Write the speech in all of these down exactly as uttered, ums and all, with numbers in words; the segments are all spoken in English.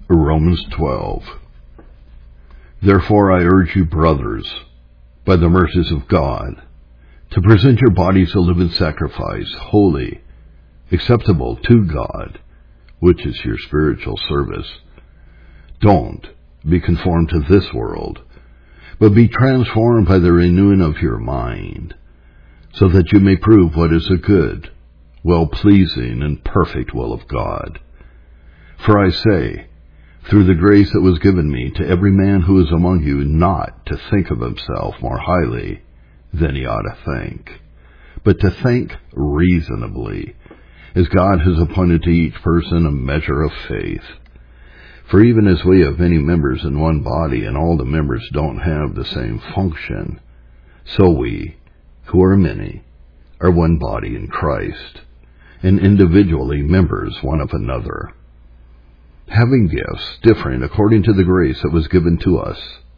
Romans twelve. Therefore I urge you, brothers, by the mercies of God, to present your bodies a living sacrifice, holy, acceptable to God, which is your spiritual service. Don't be conformed to this world, but be transformed by the renewing of your mind, so that you may prove what is a good, well-pleasing, and perfect will of God. For I say, through the grace that was given me, to every man who is among you not to think of himself more highly than he ought to think, but to think reasonably, as God has appointed to each person a measure of faith. For even as we have many members in one body, and all the members don't have the same function, so we, who are many, are one body in Christ, and individually members one of another, having gifts differing according to the grace that was given to us.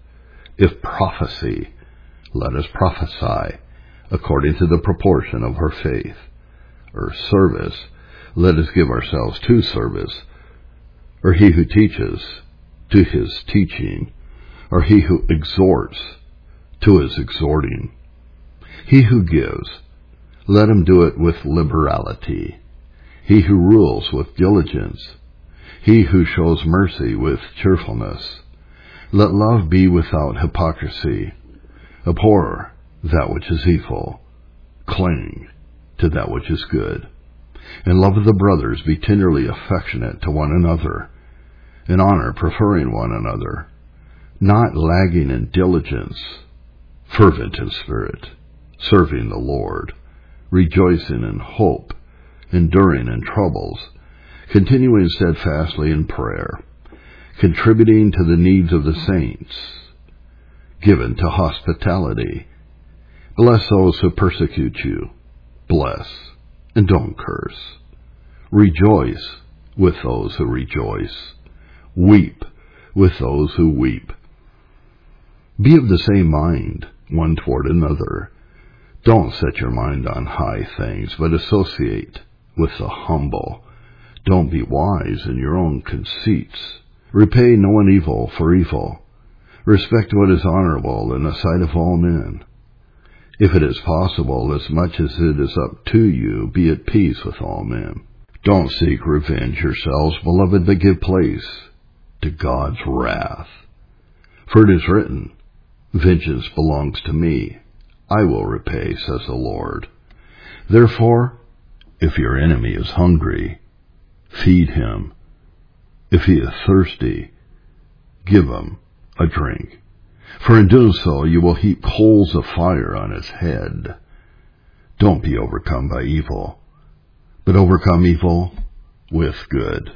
If prophecy, let us prophesy according to the proportion of our faith. Or service, let us give ourselves to service. Or he who teaches, to his teaching. Or he who exhorts, to his exhorting. He who gives, let him do it with liberality. He who rules with diligence. He who shows mercy with cheerfulness. Let love be without hypocrisy. Abhor that which is evil. Cling to that which is good. In love of the brothers, be tenderly affectionate to one another. In honor, preferring one another. Not lagging in diligence. Fervent in spirit. Serving the Lord. Rejoicing in hope. Enduring in troubles. Continuing steadfastly in prayer, contributing to the needs of the saints, given to hospitality. Bless those who persecute you. Bless, and don't curse. Rejoice with those who rejoice. Weep with those who weep. Be of the same mind one toward another. Don't set your mind on high things, but associate with the humble. Don't be wise in your own conceits. Repay no one evil for evil. Respect what is honorable in the sight of all men. If it is possible, as much as it is up to you, be at peace with all men. Don't seek revenge yourselves, beloved, but give place to God's wrath. For it is written, vengeance belongs to me. I will repay, says the Lord. Therefore, if your enemy is hungry, feed him. If he is thirsty, give him a drink. For in doing so, you will heap coals of fire on his head. Don't be overcome by evil, but overcome evil with good.